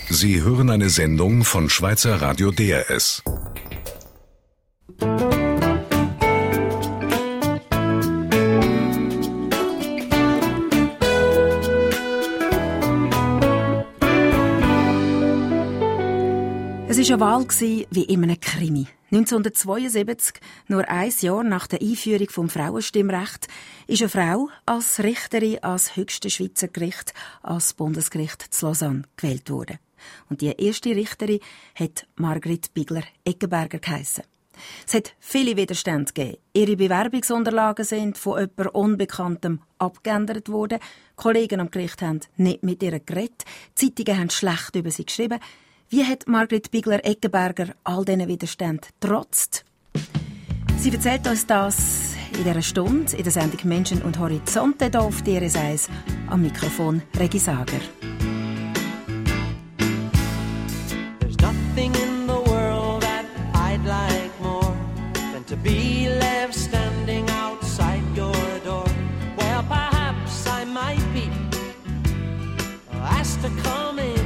Sie hören eine Sendung von Schweizer Radio DRS. Es war eine Wahl wie in einem Krimi. 1972, nur ein Jahr nach der Einführung des Frauenstimmrechts, ist eine Frau als Richterin ans höchste Schweizer Gericht, als Bundesgericht zu Lausanne, gewählt worden. Und die erste Richterin hat Margrit Bigler-Eggenberger geheissen. Es hat viele Widerstände gegeben. Ihre Bewerbungsunterlagen sind von jemand Unbekanntem abgeändert worden. Kollegen am Gericht haben nicht mit ihr geredet. Zeitungen haben schlecht über sie geschrieben. Wie hat Margrit Bigler-Eggenberger all diesen Widerständen getrotzt? Sie erzählt uns das in dieser Stunde in der Sendung «Menschen und Horizonte» hier auf DRS 1 am Mikrofon Regi Sager. There's nothing in the world that I'd like more than to be left standing outside your door. Well, perhaps I might be asked to come in.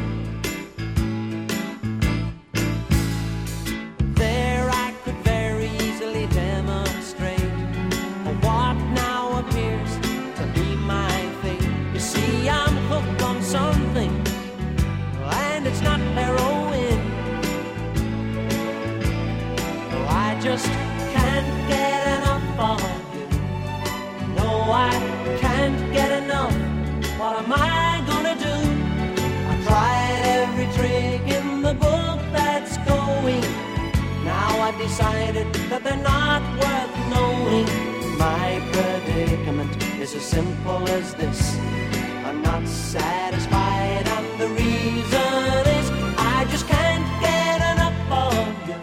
Just can't get enough of you. No, I can't get enough. What am I gonna do? I tried every trick in the book that's going. Now I've decided that they're not worth knowing. My predicament is as simple as this. I'm not satisfied, and the reason is I just can't get enough of you.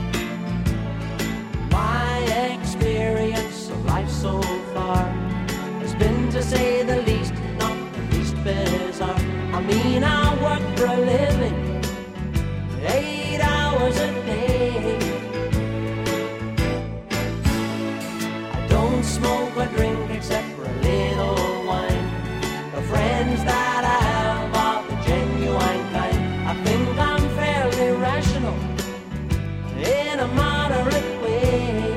Experience of life so far has been, to say the least, not the least bizarre. I mean, I work for a living, 8 hours a day. I don't smoke or drink except for a little wine. The friends that I have are the genuine kind. I think I'm fairly rational in a moderate way.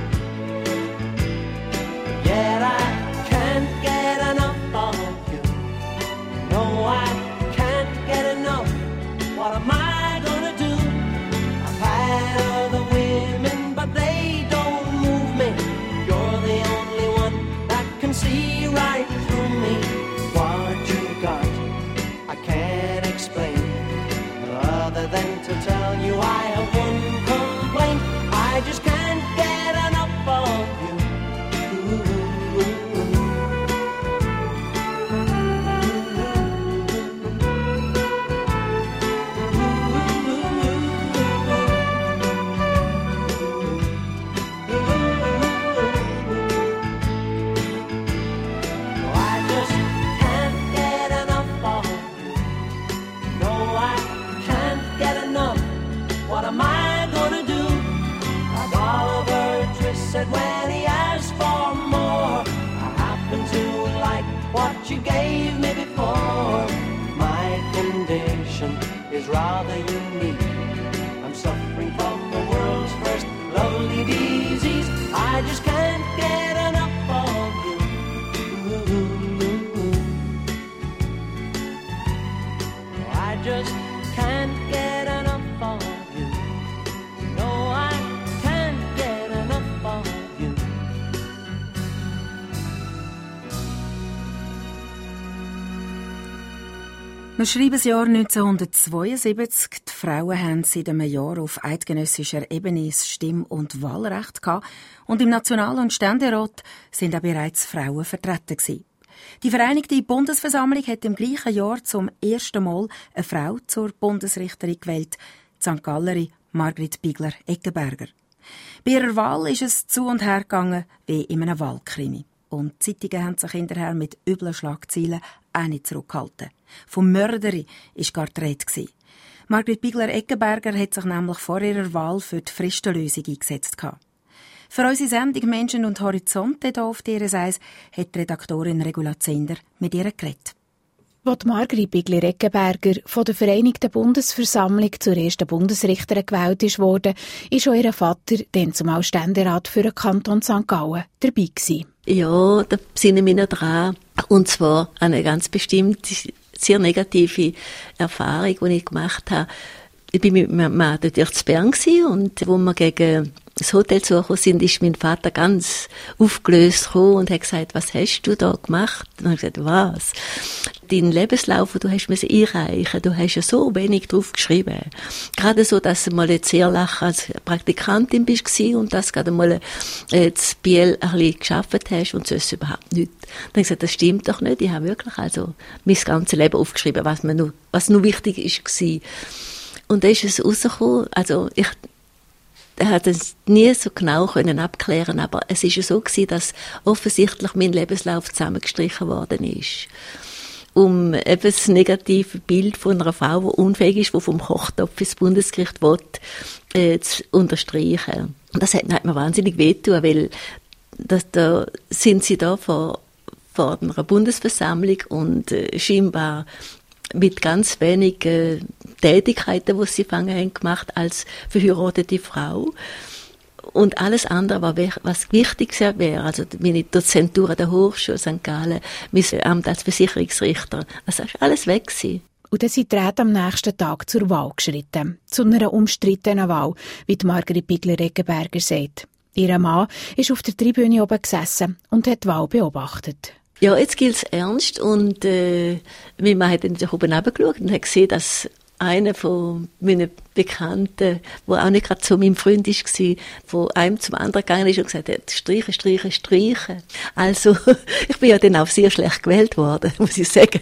Yet I can't get enough of you. No, I can't get enough. What am I gonna do? I've had other women, but they don't move me. You're the only one that can see right through me. What you got, I can't explain, other than to tell you I have one complaint. I just can't get enough of you. Said when he asked for more, I happen to like what you gave me before. My condition is rather unique. I'm suffering from the world's first lovely disease. I just can't get enough of you. I just can't get enough of you. No, I can't get enough of you. Wir schreiben das Jahr 1972. Die Frauen haben seit einem Jahr auf eidgenössischer Ebene das Stimm- und Wahlrecht gehabt. Und im National- und Ständerat sind auch bereits Frauen vertreten gewesen. Die Vereinigte Bundesversammlung hat im gleichen Jahr zum ersten Mal eine Frau zur Bundesrichterin gewählt, die St. Gallerin Margrit Bigler-Eggenberger. Bei ihrer Wahl ist es zu und her gegangen wie in einem Wahlkrimi. Und die Zeitungen haben sich hinterher mit üblen Schlagzeilen auch nicht zurückgehalten. Vom Mörderin war gar die Rede. Margrit Bigler-Eggenberger hat sich nämlich vor ihrer Wahl für die Fristenlösung eingesetzt. Für unsere Sendung «Menschen und Horizonte» hier auf DRS 1 hat die Redaktorin Regula Zender mit ihr geredet. Als Margrit Bigli-Reggenberger von der Vereinigten Bundesversammlung zur ersten Bundesrichterin gewählt wurde, war auch ihr Vater, dann zumal Ständerat für den Kanton St. Gallen, dabei gewesen. Ja, da sinne ich mich noch dran. Und zwar eine ganz bestimmte, sehr negative Erfahrung, die ich gemacht habe. Ich bin mit meinem Mann dort in Bern gewesen, und wo wir gegen das Hotel zugekommen sind, ist mein Vater ganz aufgelöst gekommen und hat gesagt, was hast du da gemacht? Und ich habe gesagt, was? Deinen Lebenslauf, den du hast müssen einreichen, du hast ja so wenig drauf geschrieben. Gerade so, dass du mal jetzt sehr lachen als Praktikantin bist und dass du gerade mal das Biel ein bisschen gearbeitet hast und sonst überhaupt nicht. Dann habe ich gesagt, das stimmt doch nicht. Ich habe wirklich also mein ganzes Leben aufgeschrieben, was nur wichtig war. Und da ist es rausgekommen, also ich hat es nie so genau können abklären, aber es ist ja so gewesen, dass offensichtlich mein Lebenslauf zusammengestrichen worden ist, um eben das negative Bild von einer Frau, die unfähig ist, die vom Kochtopf ins Bundesgericht will, zu unterstreichen. Und das hat mir wahnsinnig wehgetan, weil da sind sie da vor einer Bundesversammlung und scheinbar mit ganz wenig Tätigkeiten, die sie gemacht als verheiratete Frau. Und alles andere, was wichtig wäre, also meine Dozentur an der Hochschule St. Gallen, mein Amt als Versicherungsrichter, das war alles weg gewesen. Und dann sind die Räte am nächsten Tag zur Wahl geschritten. Zu einer umstrittenen Wahl, wie die Margrit Bigli-Reggenberger sagt. Ihr Mann ist auf der Tribüne oben gesessen und hat die Wahl beobachtet. Ja, jetzt gilt es ernst, und mein Mann hat dann oben runtergeschaut und hat gesehen, dass einer von meinen Bekannten, der auch nicht gerade zu meinem Freund war, von einem zum anderen gegangen ist und gesagt hat, streichen. Also, ich bin ja dann auch sehr schlecht gewählt worden, muss ich sagen.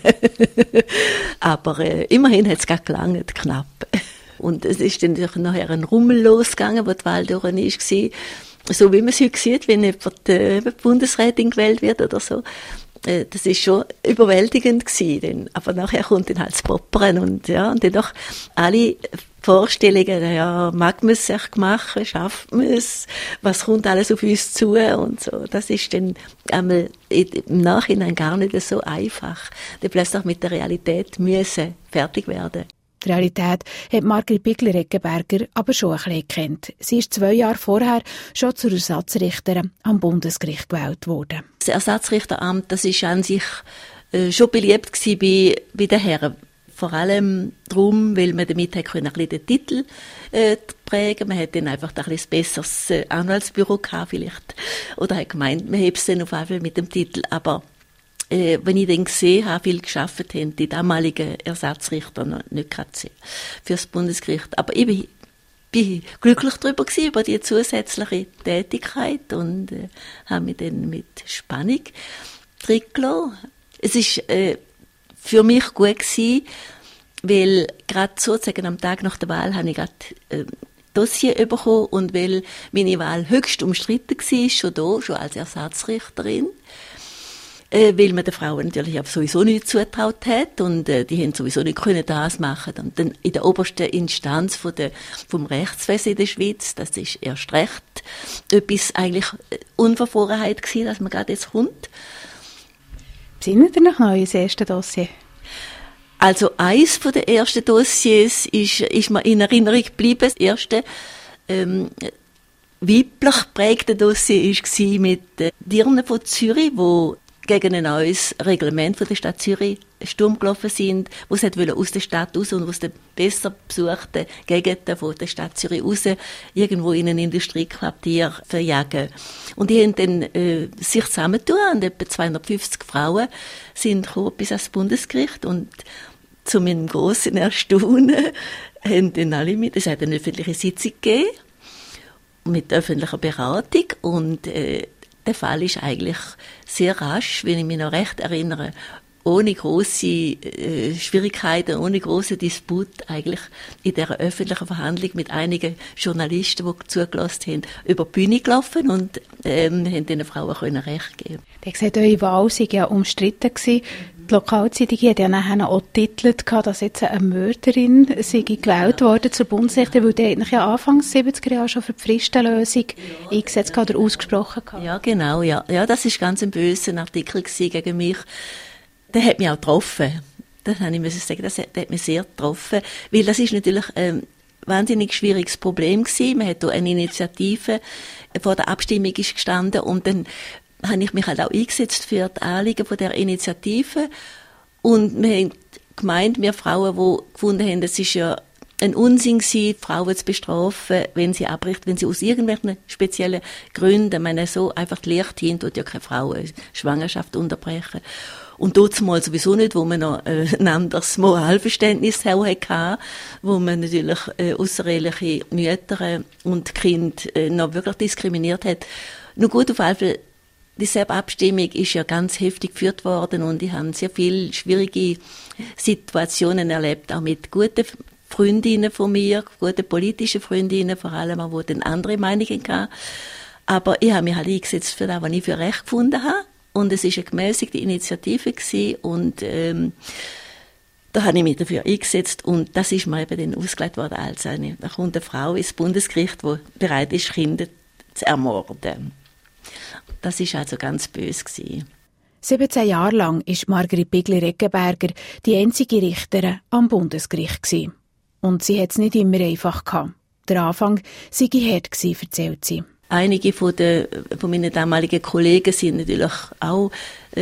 Aber immerhin hat es gerade gelangt, knapp. Und es ist dann nachher ein Rummel losgegangen, wo die Wahl durch war. So wie man es heute sieht, wenn jemand Bundesrätin gewählt wird oder so. Das ist schon überwältigend gewesen, aber nachher kommt dann halt das Poppern und dann doch alle Vorstellungen, ja, mag man es sich machen, schafft man es, was kommt alles auf uns zu und so. Das ist dann einmal im Nachhinein gar nicht so einfach. Dann plötzlich mit der Realität müssen fertig werden. Die Realität hat Margrit Bigli-Reggenberger aber schon ein bisschen gekannt. Sie ist 2 Jahre vorher schon zur Ersatzrichterin am Bundesgericht gewählt worden. Das Ersatzrichteramt, das ist an sich schon beliebt gewesen bei den Herren. Vor allem darum, weil man damit ein bisschen den Titel prägen. Man hat dann einfach ein bisschen besseres Anwaltsbüro gehabt vielleicht. Oder hat gemeint, man hebt es dann auf jeden Fall mit dem Titel. Aber wenn ich dann gesehen habe, wie viel gearbeitet haben, die damaligen Ersatzrichter noch nicht gerade für das Bundesgericht. Aber ich bin glücklich darüber gewesen, über die zusätzliche Tätigkeit und habe mich dann mit Spannung drin gelassen. Es ist für mich gut gewesen, weil gerade sozusagen am Tag nach der Wahl habe ich gerade Dossier bekommen und weil meine Wahl höchst umstritten war, schon als Ersatzrichterin. Weil man den Frauen natürlich auch sowieso nicht zugetraut hat und die haben sowieso nicht können das machen. Und dann in der obersten Instanz vom Rechtswesen in der Schweiz, das ist erst recht etwas eigentlich Unverfrorenheit gewesen, dass man gerade jetzt kommt. Besinnen Sie noch das erste Dossier? Also eins von den ersten Dossiers ist mir in Erinnerung geblieben. Das erste weiblich geprägte Dossier war mit Dirnen von Zürich, wo gegen ein neues Reglement von der Stadt Zürich Sturm gelaufen sind, wo sie aus der Stadt raus und aus den besser besuchten Gegenden von der Stadt Zürich raus irgendwo in ein Industriequartier verjagen. Und die haben dann sich zusammentun und etwa 250 Frauen sind gekommen bis ans Bundesgericht und zu meinem grossen Erstaunen haben dann alle mit. Es hat eine öffentliche Sitzung gegeben mit öffentlicher Beratung und der Fall ist eigentlich sehr rasch, wenn ich mich noch recht erinnere, ohne grosse Schwierigkeiten, ohne grossen Disput eigentlich in dieser öffentlichen Verhandlung mit einigen Journalisten, die zugelassen haben, über die Bühne gelaufen und haben den Frauen Recht geben. Der gesagt, eure Wahl sei ja umstritten gewesen. Die Lokalzeitung hat ja nachher auch getitelt, dass jetzt eine Mörderin sei gewählt worden zur Bundesrichterin, weil die eigentlich ja Anfang 70er Jahre schon für die Fristenlösung eingesetzt oder ausgesprochen hatte. Ja, genau, ja. Ja, das war ganz ein böser Artikel gegen mich. Der hat mich auch getroffen. das habe ich sagen, das hat mich sehr getroffen, weil das ist natürlich wahnsinnig schwieriges Problem gewesen. Man hat hier eine Initiative vor der Abstimmung ist gestanden und dann habe ich mich halt auch eingesetzt für die Anliegen von der Initiative und wir haben gemeint, wir Frauen, die gefunden haben, das ist ja ein Unsinn gewesen, Frauen zu bestrafen, wenn sie abbricht, wenn sie aus irgendwelchen speziellen Gründen, ich meine, so einfach die Lehrteam tut ja keine Frau eine Schwangerschaft unterbrechen. Und dort mal sowieso nicht, wo man noch ein anderes Moralverständnis hatte, wo man natürlich außereheliche Mütter und Kind noch wirklich diskriminiert hat. Nur gut, auf jeden Fall, diese Abstimmung ist ja ganz heftig geführt worden und ich habe sehr viele schwierige Situationen erlebt, auch mit guten Freundinnen von mir, gute politische Freundinnen, vor allem auch, die dann andere Meinungen hatten. Aber ich habe mich halt eingesetzt für das, was ich für recht gefunden habe. Und es war eine gemäßigte Initiative gewesen. Und da habe ich mich dafür eingesetzt. Und das ist mir eben dann ausgelegt worden als da kommt eine Frau ins Bundesgericht, die bereit ist, Kinder zu ermorden. Das war also ganz böse gewesen. 17 Jahre lang war Margrit Bigler-Eggenberger die einzige Richterin am Bundesgericht gewesen. Und sie hat es nicht immer einfach gehabt. Der Anfang sei hart gewesen, erzählt sie. Einige von meinen damaligen Kollegen sind natürlich auch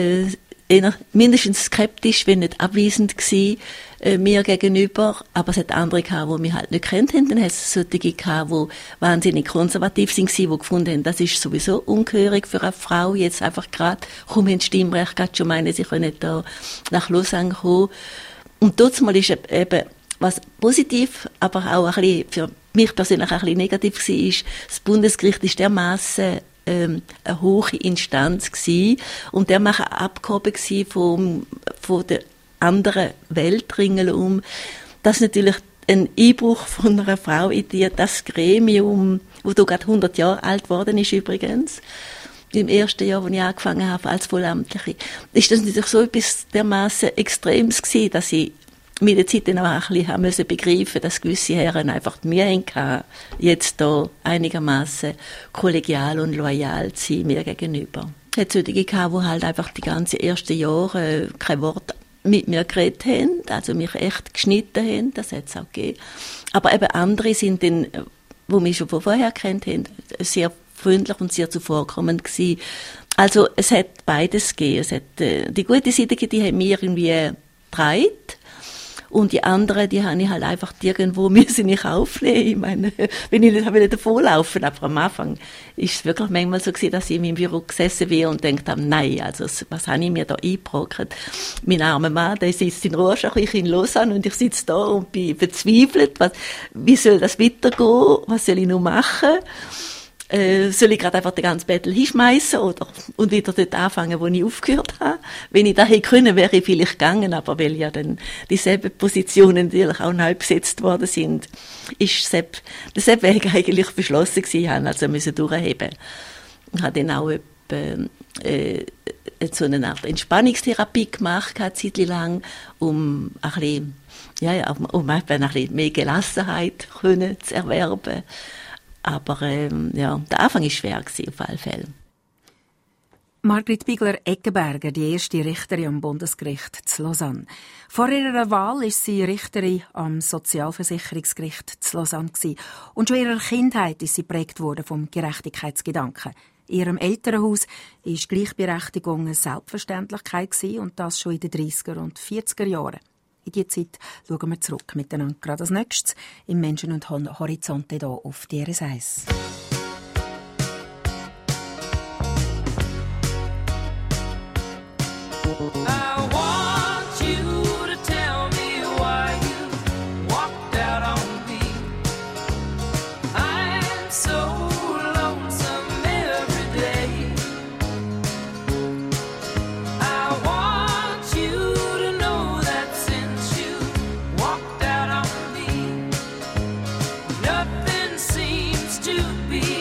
eher mindestens skeptisch, wenn nicht abweisend gewesen, mir gegenüber. Aber es hat andere gehabt, die mich halt nicht kennt haben. Dann hat es solche gehabt, die wahnsinnig konservativ waren, die gefunden haben, das ist sowieso ungehörig für eine Frau. Jetzt einfach gerade, kaum haben Stimmrecht, gerade schon meinen, sie können da nach Lausanne kommen. Und dort mal ist eben, was positiv, aber auch ein bisschen für mich persönlich ein bisschen negativ war, ist, das Bundesgericht ist dermassen eine hohe Instanz gewesen und der macht abgehoben von der anderen Welt ringsherum, dass natürlich ein Einbruch von einer Frau in das Gremium, wo du gerade 100 Jahre alt geworden ist übrigens, im ersten Jahr, als ich angefangen habe als Vollamtliche, ist das natürlich so etwas dermassen Extremes gewesen, dass ich mit der Zeit dann auch ein bisschen begreifen musste, dass gewisse Herren einfach die Mühe hatten, jetzt da einigermaßen kollegial und loyal zu sein mir gegenüber. Es hat solche gehabt, die halt einfach die ganzen ersten Jahre kein Wort mit mir geredet haben, also mich echt geschnitten haben, das hat es auch gegeben. Aber eben andere sind dann, die mich schon von vorher kennt haben, sehr freundlich und sehr zuvorkommend gewesen. Also es hat beides gegeben. Es hat die gute Seite, die haben mir irgendwie getragen. Und die anderen, die habe ich halt einfach irgendwo müssen ich aufnehmen. Ich meine, wenn ich nicht davonlaufen, aber am Anfang ist es wirklich manchmal so gewesen, dass ich in meinem Büro gesessen bin und gedacht habe, nein, also was habe ich mir da eingebrockt? Mein armer Mann, der sitzt in Rorschach, ich in Lausanne und ich sitze da und bin verzweifelt. Wie soll das weitergehen? Was soll ich noch machen? Soll ich gerade einfach den ganzen Battle hinschmeißen und wieder dort anfangen, wo ich aufgehört habe? Wenn ich das hätte können, wäre ich vielleicht gegangen, aber weil ja dann dieselben Positionen natürlich auch neu besetzt worden sind, ist der Weg eigentlich beschlossen gewesen, ich also müssen durchheben. Ich habe dann auch so eine Art Entspannungstherapie gemacht, eine Zeit lang, um ein bisschen mehr Gelassenheit zu erwerben. Aber der Anfang war schwer gewesen, auf alle Fälle. Margrit Bigler-Eggenberger, die erste Richterin am Bundesgericht zu Lausanne. Vor ihrer Wahl war sie Richterin am Sozialversicherungsgericht zu Lausanne und schon in ihrer Kindheit ist sie geprägt worden vom Gerechtigkeitsgedanken. In ihrem Elternhaus war Gleichberechtigung eine Selbstverständlichkeit und das schon in den 30er und 40er Jahren. In diese Zeit schauen wir zurück miteinander. Gerade als nächstes im Menschen und Horizonte hier auf DRS 1. Nothing seems to be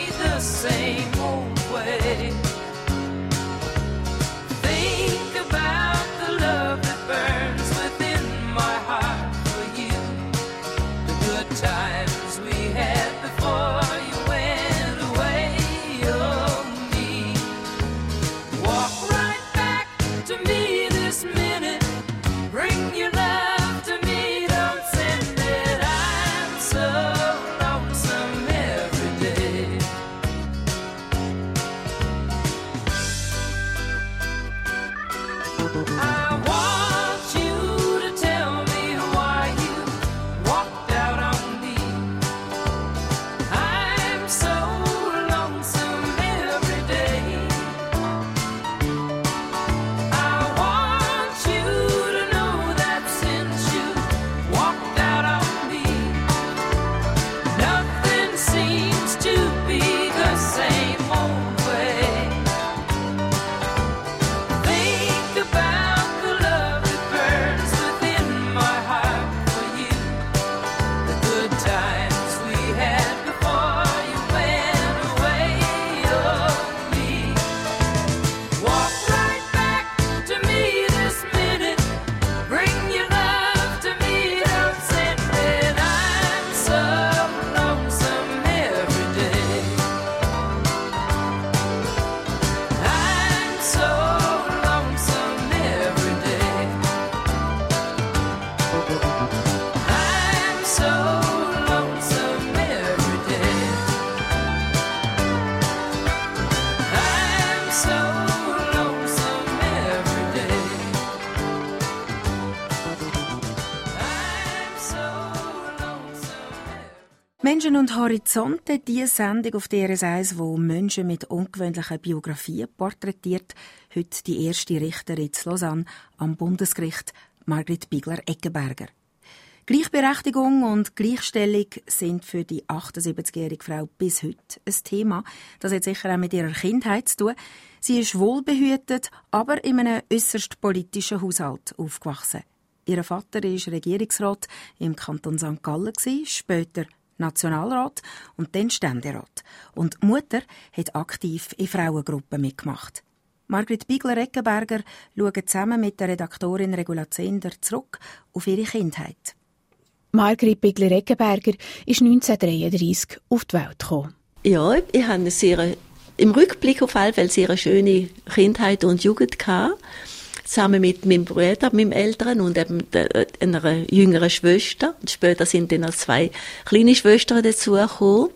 Menschen und Horizonte, die Sendung auf DRS1, die Menschen mit ungewöhnlichen Biografien porträtiert. Heute die erste Richterin in Lausanne am Bundesgericht, Margrit Bigler-Eckenberger. Gleichberechtigung und Gleichstellung sind für die 78-jährige Frau bis heute ein Thema. Das hat sicher auch mit ihrer Kindheit zu tun. Sie ist wohlbehütet, aber in einem äusserst politischen Haushalt aufgewachsen. Ihr Vater war Regierungsrat im Kanton St. Gallen, später Nationalrat und dann Ständerat. Und die Mutter hat aktiv in Frauengruppen mitgemacht. Margrit Bigler-Eckenberger schaut zusammen mit der Redaktorin Regula Zehnder zurück auf ihre Kindheit. Margrit Bigler-Eckenberger ist 1933 auf die Welt gekommen. Ja, ich hatte im Rückblick auf alle Fälle sehr schöne Kindheit und Jugend gehabt. Zusammen mit meinem Bruder, meinem Älteren und eben einer jüngeren Schwester. Und später sind dann noch 2 kleine Schwestern dazugekommen.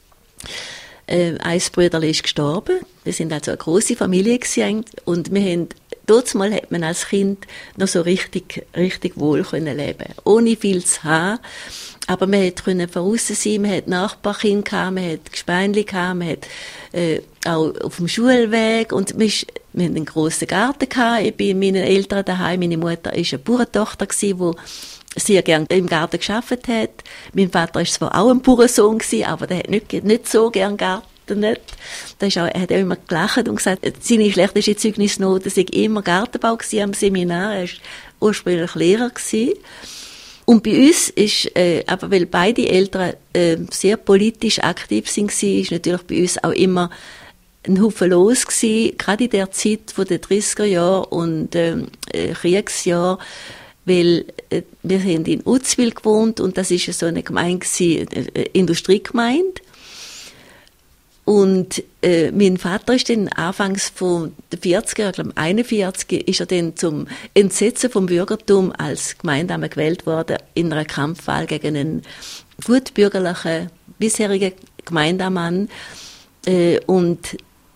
Ein Brüderli ist gestorben. Wir sind also eine grosse Familie gewesen. Und wir haben, damals hat man als Kind noch so richtig wohl können leben. Ohne viel zu haben. Aber man konnte von aussen sein, man hatte Nachbarkinder gehabt, man hatte Gespeinli gehabt, man hat auch auf dem Schulweg und wir hatten einen grossen Garten gehabt. Ich bin mit meinen Eltern daheim. Meine Mutter war eine Bauerntochter, die sehr gerne im Garten gearbeitet hat. Mein Vater war zwar auch ein Bauernsohn, aber der hat nicht so gerne gegartet. Er hat auch immer gelacht und gesagt, seine schlechteste Zeugnisnote sei immer Gartenbau am Seminar. Er war ursprünglich Lehrer gewesen. Und bei uns ist, aber weil beide Eltern sehr politisch aktiv waren, ist natürlich bei uns auch immer ein Haufen los gewesen, gerade in der Zeit von den 30er Jahren und Kriegsjahren, weil wir haben in Uzwil gewohnt und das ist so eine Gemeinde gewesen, Industriegemeinde. Und mein Vater ist dann anfangs von den 40er, ich glaube 41, ist er dann zum Entsetzen vom Bürgertum als Gemeindame gewählt worden in einer Kampfwahl gegen einen gutbürgerlichen bisherigen Gemeindemann. Und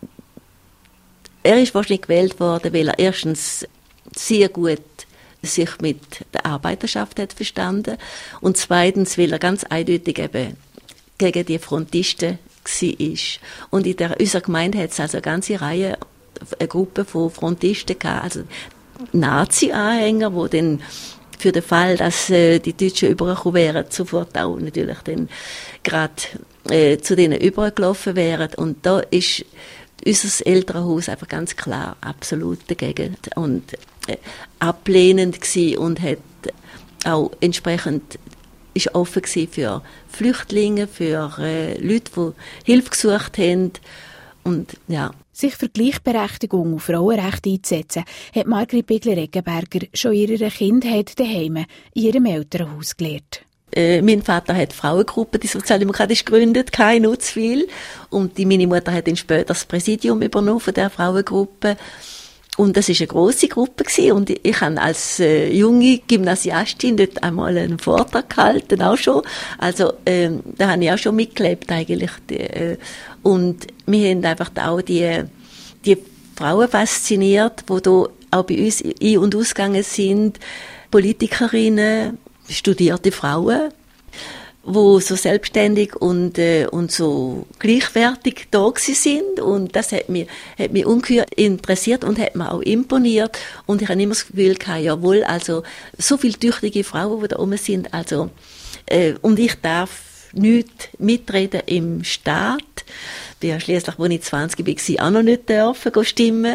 er ist wahrscheinlich gewählt worden, weil er erstens sehr gut sich mit der Arbeiterschaft hat verstanden und zweitens, weil er ganz eindeutig eben gegen die Frontisten war. Und in unserer Gemeinde hat es also eine ganze Reihe, eine Gruppe von Frontisten gehabt, also Nazi-Anhänger, die dann für den Fall, dass die Deutschen übergekommen wären, sofort auch natürlich dann gerade zu denen übergelaufen wären. Und da ist unser Elternhaus einfach ganz klar absolut dagegen und ablehnend gewesen und hat auch entsprechend ist offen gewesen für Flüchtlinge, für Leute, die Hilfe gesucht haben. Und, ja. Sich für Gleichberechtigung und Frauenrechte einzusetzen, hat Margrit Bigler-Eckenberger schon in ihrer Kindheit daheim in ihrem Elternhaus gelernt. Mein Vater hat Frauengruppe, die sozialdemokratisch gegründet, in Uzwil. Und meine Mutter hat dann später das Präsidium übernommen von der Frauengruppe. Und das war eine grosse Gruppe gewesen. Und ich habe als junge Gymnasiastin dort einmal einen Vortrag gehalten, auch schon. Also, da habe ich auch schon mitgelebt, eigentlich. Und wir haben einfach auch die Frauen fasziniert, die da auch bei uns ein- und ausgegangen sind. Politikerinnen, studierte Frauen, wo so selbstständig und so gleichwertig da gewesen sind. Und das hat mich ungeheuer interessiert und hat mir auch imponiert. Und ich habe immer das Gefühl gehabt, jawohl, also so viele tüchtige Frauen, die da oben sind, also, und ich darf nicht mitreden im Staat. Ich bin schliesslich, als ich 20 war, auch noch nicht dürfen stimmen.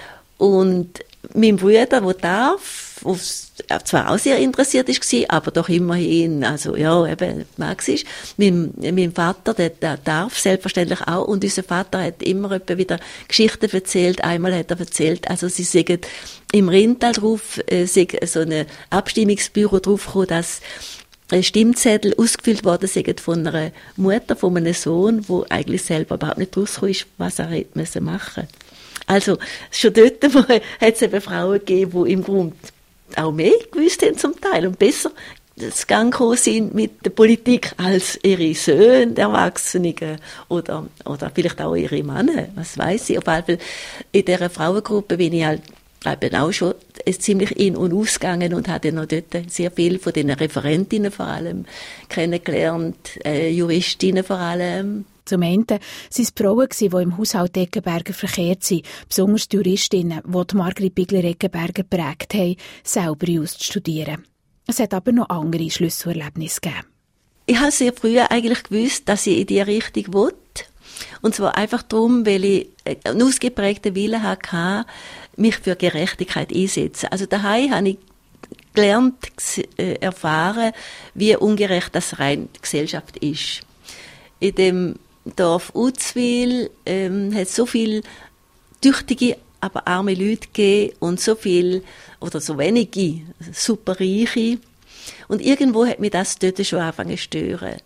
Und mein Bruder, der darf, der zwar auch sehr interessiert war, aber doch immerhin, also ja, eben, mag's ist. Mein Vater, der darf selbstverständlich auch, und unser Vater hat immer wieder Geschichten erzählt. Einmal hat er erzählt, also sie sagen im Rintal drauf, so ein Abstimmungsbüro draufgekommen, dass Stimmzettel ausgefüllt worden sind von einer Mutter, von einem Sohn, der eigentlich selber überhaupt nicht rausgekommen ist, was er hätte machen müssen. Also, schon dort hat es eben Frauen gegeben, die im Grunde auch mehr gewusst haben zum Teil und besser das Gang gekommen sind mit der Politik als ihre Söhne, Erwachsene oder vielleicht auch ihre Männer, was weiss ich. Auf jeden Fall in dieser Frauengruppe bin ich halt eben auch schon ziemlich in- und ausgegangen und habe dann noch dort sehr viel von den Referentinnen vor allem kennengelernt, Juristinnen vor allem. Zum einen waren es die Frauen, die im Haushalt Eggenberger verkehrt sind, besonders die Juristinnen, die Margrit Bigler-Eggenberger geprägt haben, selber Jus zu studieren. Es hat aber noch andere Schlüsselerlebnisse gegeben. Ich habe sehr früh eigentlich gewusst, dass ich in diese Richtung will. Und zwar einfach darum, weil ich einen ausgeprägten Willen hatte, mich für Gerechtigkeit einzusetzen. Also daheim habe ich gelernt, erfahren, wie ungerecht das rein die Gesellschaft ist. In dem Dorf Uzwil hat es so viele tüchtige, aber arme Leute gegeben und so viel oder so wenige superreiche. Und irgendwo hat mich das dort schon angefangen zu stören.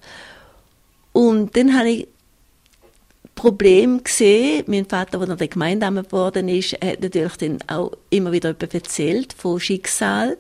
Und dann habe ich Problem gesehen. Mein Vater, der der Gemeindeamt geworden ist, hat natürlich dann auch immer wieder erzählt von Schicksal,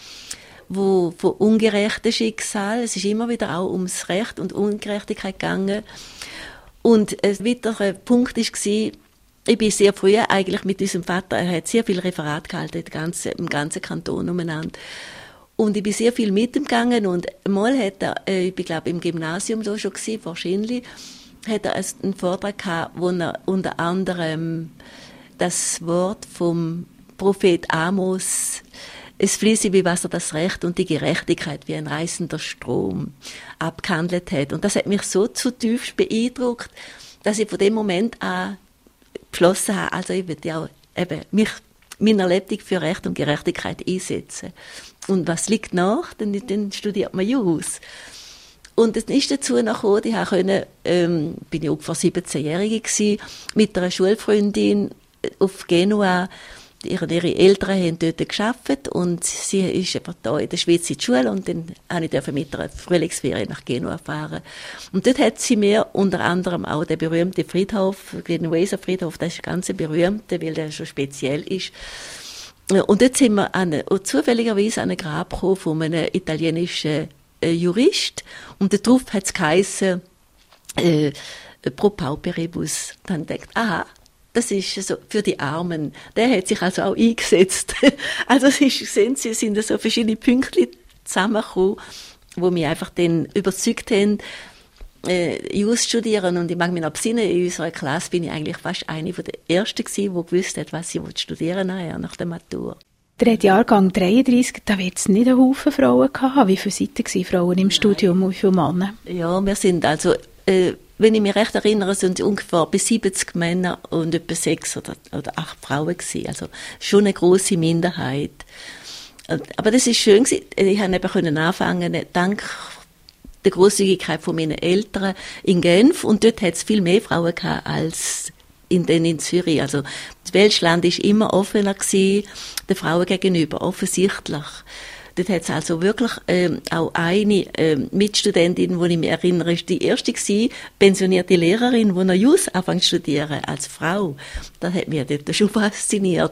von ungerechten Schicksal. Es ist immer wieder auch ums Recht und Ungerechtigkeit gegangen. Und ein weiterer Punkt war, ich bin sehr früh eigentlich mit unserem Vater, er hat sehr viel Referat gehalten, im ganzen Kanton umeinander. Und ich bin sehr viel mit ihm gegangen und mal hat er, ich bin glaube im Gymnasium da schon gewesen, wahrscheinlich, hat er einen Vortrag gehabt, wo er unter anderem das Wort vom Prophet Amos, es fließe wie Wasser das Recht und die Gerechtigkeit wie ein reißender Strom, abgehandelt hat. Und das hat mich so zutiefst beeindruckt, dass ich von dem Moment an beschlossen habe, also ich würde ja auch eben mich meiner Lebensweise für Recht und Gerechtigkeit einsetzen. Und was liegt nach? Dann studiert man Jus. Und es ist dazu noch gekommen, ich konnte, bin ich ungefähr 17-Jährige gewesen, mit einer Schulfreundin auf Genua. Ihre Eltern haben dort gearbeitet und sie ist einfach da in der Schweiz in die Schule und dann durfte ich mit einer Frühlingsferien nach Genua fahren. Und dort hat sie mir unter anderem auch den berühmten Friedhof, den Weser Friedhof, das ist ganz berühmt, weil der schon speziell ist. Und dort sind wir zufälligerweise an ein Grab gekommen von einem italienischen Jurist und darauf hat es geheissen, pro pauperibus. Dann denkt, aha, das ist so für die Armen. Der hat sich also auch eingesetzt. Also sehen Sie, es sind so verschiedene Pünktchen zusammengekommen, die mich einfach dann überzeugt haben, Jus studieren. Und ich mag mich noch besinnen, in unserer Klasse bin ich eigentlich fast eine der Ersten gewesen, die gewusst hat, was sie studieren nachher, nach der Matur. Der Jahrgang 33, da wird es nicht einen Haufen Frauen gehabt. Wie viele Seiten waren Frauen im Studium und wie viele Männer? Ja, wir sind also, wenn ich mich recht erinnere, sind ungefähr bis 70 Männer und etwa 6 oder 8 Frauen gewesen. Also schon eine grosse Minderheit. Aber das ist schön gewesen. Ich konnte eben anfangen, dank der Grosszügigkeit von meinen Eltern in Genf. Und dort hat es viel mehr Frauen gehabt als in Zürich. Also das Welschland ist immer offener gewesen, den Frauen gegenüber, offensichtlich. Dort hat es also wirklich auch eine Mitstudentin, die ich mich erinnere, ist die erste gewesen, pensionierte Lehrerin, die noch Jus anfängt zu studieren, als Frau. Das hat mich dort schon fasziniert.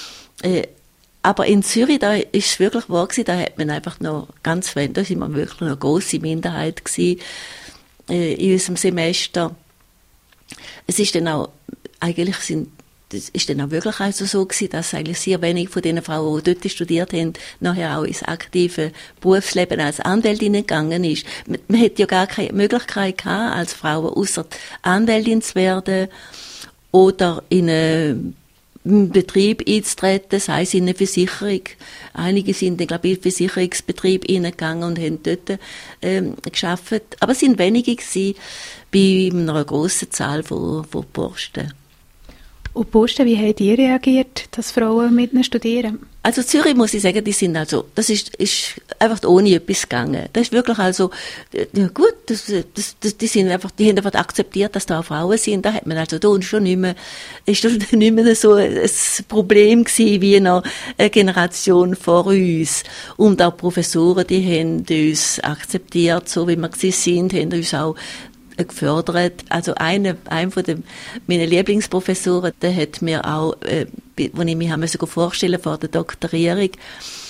Aber in Zürich, da ist es wirklich wahr gewesen, da hat man einfach noch ganz viel, da sind wir wirklich noch eine grosse Minderheit gewesen, in unserem Semester. Es ist dann auch, eigentlich das ist dann auch wirklich also so gewesen, dass eigentlich sehr wenig von den Frauen, die dort studiert haben, nachher auch ins aktive Berufsleben als Anwältin gegangen ist. Man hätte ja gar keine Möglichkeit gehabt, als Frau ausser Anwältin zu werden oder in einen Betrieb einzutreten, sei es in eine Versicherung. Einige sind dann, glaube ich, in den Versicherungsbetrieb hineingegangen und haben dort gearbeitet. Aber es sind wenige gewesen bei einer grossen Zahl von Posten. Und Posten, wie habt ihr reagiert, dass Frauen mit ihnen studieren? Also Zürich, muss ich sagen, die sind also, das ist einfach ohne etwas gegangen. Das ist wirklich also, ja gut, die sind einfach, die haben einfach akzeptiert, dass da auch Frauen sind. Da hat man also da schon nicht mehr, ist das nicht mehr so ein Problem gewesen, wie noch eine Generation vor uns. Und auch Professoren, die haben uns akzeptiert, so wie wir sind, haben uns auch gefördert. Also einer von meinen Lieblingsprofessoren, der hat mir auch, als ich mich vorstellen vor der Doktorierung,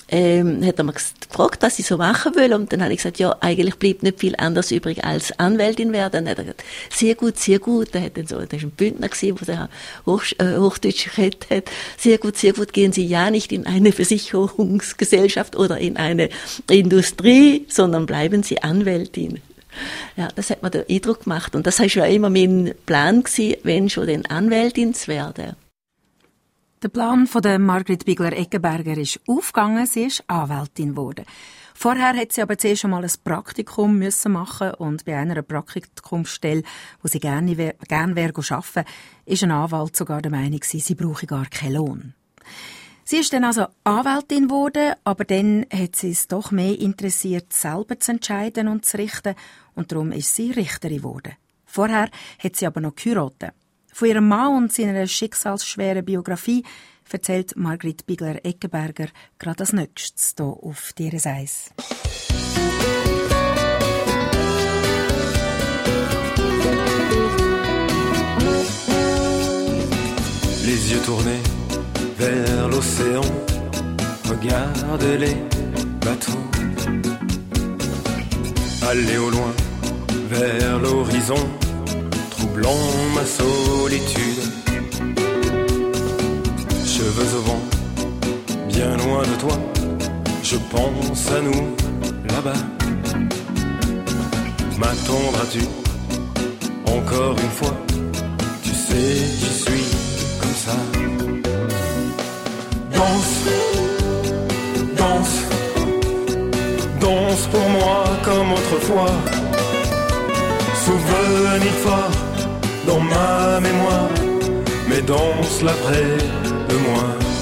hat er mich gefragt, was ich so machen will. Und dann habe ich gesagt, ja, eigentlich bleibt nicht viel anders übrig als Anwältin werden. Dann hat er gesagt, sehr gut, sehr gut. Der war ein Bündner gewesen, der Hochdeutsch geredet hat. Sehr gut, gehen Sie ja nicht in eine Versicherungsgesellschaft oder in eine Industrie, sondern bleiben Sie Anwältin. Ja, das hat mir den Eindruck gemacht. Und das war ja immer mein Plan gewesen, wenn schon dann Anwältin zu werden. Der Plan von der Margrit Bigler-Eckenberger ist aufgegangen, sie ist Anwältin geworden. Vorher hat sie aber zuerst einmal ein Praktikum machen und bei einer Praktikumsstelle, wo sie gerne wäre arbeiten, ist ein Anwalt sogar der Meinung, sie brauche gar keinen Lohn. Sie ist dann also Anwältin geworden, aber dann hat sie es doch mehr interessiert, selber zu entscheiden und zu richten, und darum ist sie Richterin geworden. Vorher hat sie aber noch geheiratet. Von ihrem Mann und seiner schicksalsschweren Biografie erzählt Margrit Bigler-Eckenberger gerade als nächstes hier auf DRS 1. Les yeux tournés vers l'océan, regarde les bateaux aller au loin vers l'horizon, troublant ma solitude. Cheveux au vent, bien loin de toi, je pense à nous là-bas. M'attendras-tu encore une fois? Tu sais, je suis comme ça. Danse, danse, danse pour moi comme autrefois. Souvenir fort dans ma mémoire, mais danse-la près de moi.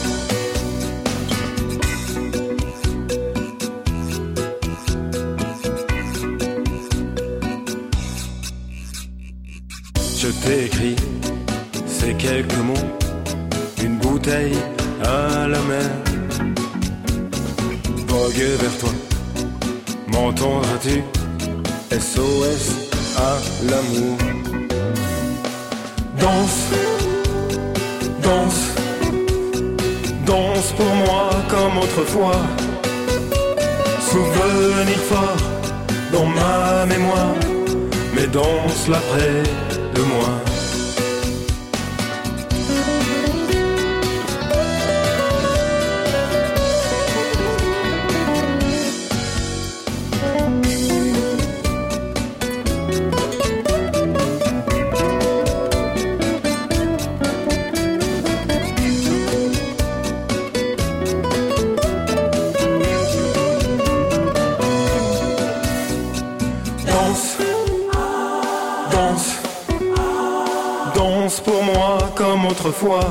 Je t'ai écrit ces quelques mots, une bouteille à la mer. Vogue vers toi, m'entendras-tu? SOS à l'amour. Danse, danse, danse pour moi comme autrefois. Souvenir fort dans ma mémoire, mais danse-la près de moi. Autrefois,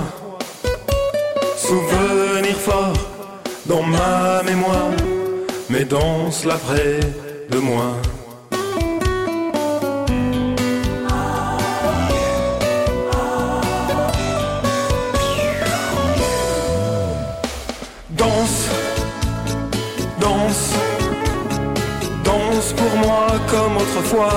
souvenir fort dans ma mémoire, mais danse-la près de moi. Danse, danse, danse pour moi comme autrefois.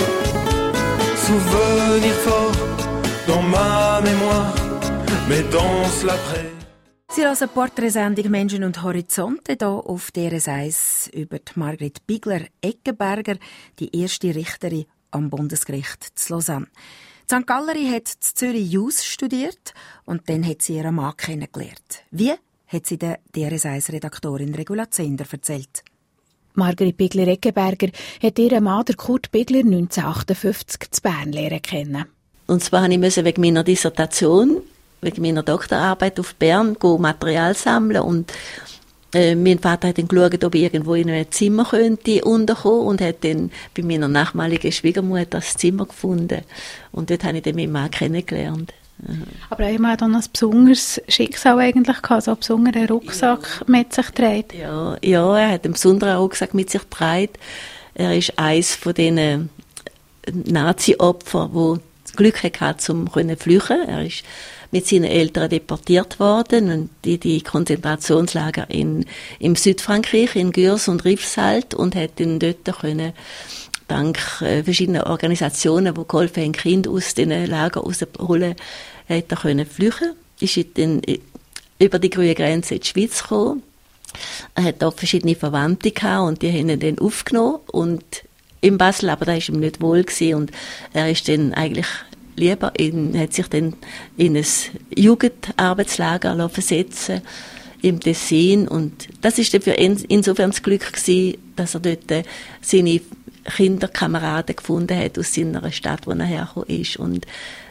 Souvenir fort dans ma mémoire, mais danse-la près. Sie hören die Porträtsendung «Menschen und Horizonte» hier auf DRS 1 über die Margrit Bigler-Eckenberger, die erste Richterin am Bundesgericht zu Lausanne. Die St. Gallery hat in Zürich Jus studiert und dann hat sie ihren Mann kennengelernt. Wie, hat sie der DRS 1-Redaktorin Regula Zender erzählt. Margrit Bigler-Eckenberger hat ihren Mann, Kurt Bigler, 1958 zu Bern lernen kennen. Und zwar musste ich wegen meiner Dissertation, wegen meiner Doktorarbeit auf Bern Material sammeln und mein Vater hat dann geschaut, ob ich irgendwo in einem Zimmer könnte unterkommen und hat dann bei meiner nachmaligen Schwiegermutter das Zimmer gefunden. Und dort habe ich dann meinen Mann kennengelernt. Aber er hat dann ein besonderes Schicksal eigentlich gehabt, so einen besonderen Rucksack mit sich getragen. Ja, er hat einen besonderen Rucksack mit sich getragen. Er ist eines von diesen Nazi-Opfern, die das Glück hatte, um zu flüchten. Er ist mit seinen Eltern deportiert worden und die Konzentrationslager im Südfrankreich, in Gürs und Rivesaltes, und hat dann dort können, dank verschiedener Organisationen, die geholfen haben, Kinder aus diesen Lagern rauszuholen, hat er können flüchten. Ist dann über die grüne Grenze in die Schweiz gekommen, Er hat auch verschiedene Verwandte gehabt und die haben ihn dann aufgenommen und in Basel, aber da ist ihm nicht wohl gewesen und er ist dann eigentlich hat sich dann in ein Jugendarbeitslager versetzen im Tessin und das ist dann für ihn insofern das Glück gewesen, dass er dort seine Kinderkameraden gefunden hat aus seiner Stadt, wo er hergekommen ist und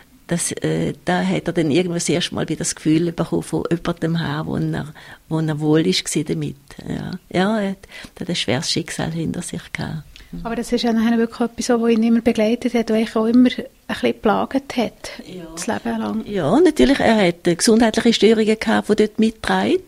da hat er dann irgendwann das erste Mal wieder das Gefühl bekommen von jemandem her, wo er wohl war damit. Ja, er hat ein schweres Schicksal hinter sich gehabt. Aber das ist ja nachher wirklich etwas, was ihn immer begleitet hat, was auch immer ein bisschen geplagt hat, das Leben lang. Ja, natürlich. Er hat gesundheitliche Störungen gehabt, die dort mittragen.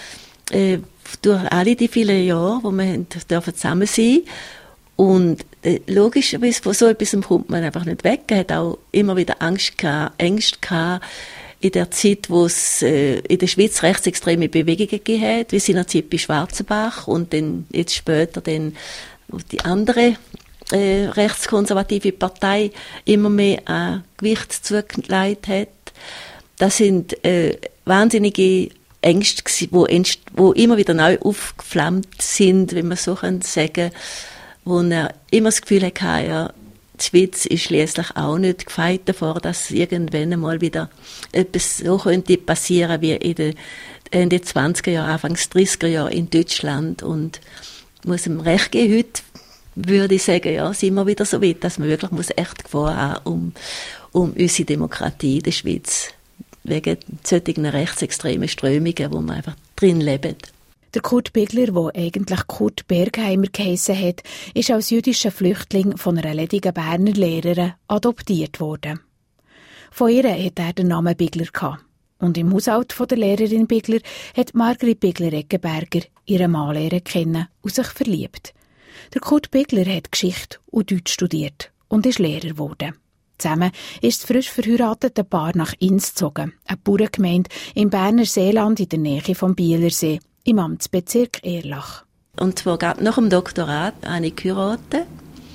Durch alle die vielen Jahre, wo wir zusammen sein durften. Und logischerweise von so etwas kommt man einfach nicht weg. Er hat auch immer wieder Ängste gehabt in der Zeit, wo es in der Schweiz rechtsextreme Bewegungen gegeben hat, wie seinerzeit bei Schwarzenbach und dann jetzt später dann die andere rechtskonservative Partei immer mehr an Gewicht zugelegt hat. Das sind wahnsinnige Ängste, die immer wieder neu aufgeflammt sind, wenn man so sagen kann, wo er immer das Gefühl hatte, ja, die Schweiz ist schliesslich auch nicht gefeit davor, dass irgendwann einmal wieder etwas so könnte passieren wie in den Ende 20er Jahre, Anfangs 30er Jahre in Deutschland. Und ich muss ihm recht geben, heute würde ich sagen, ja, sind wir wieder so weit, dass man wirklich muss echt Gefahr haben um unsere Demokratie in der Schweiz. Wegen solchen rechtsextremen Strömungen, wo man einfach drin lebt. Der Kurt Bigler, der eigentlich Kurt Bergheimer geheissen hat, ist als jüdischer Flüchtling von einer ledigen Berner Lehrerin adoptiert worden. Von ihr hat er den Namen Bigler gehabt. Und im Haushalt von der Lehrerin Bigler hat Margrit Bigler-Eggenberger ihren Mann lernen kennen und sich verliebt. Der Kurt Bigler hat Geschichte und Deutsch studiert und ist Lehrer geworden. Zusammen ist das frisch verheiratete Paar nach Ins gezogen, eine Bauerngemeinde im Berner Seeland in der Nähe vom Bielersee, im Amtsbezirk Erlach. Und zwar gerade nach dem Doktorat habe ich geheiratet.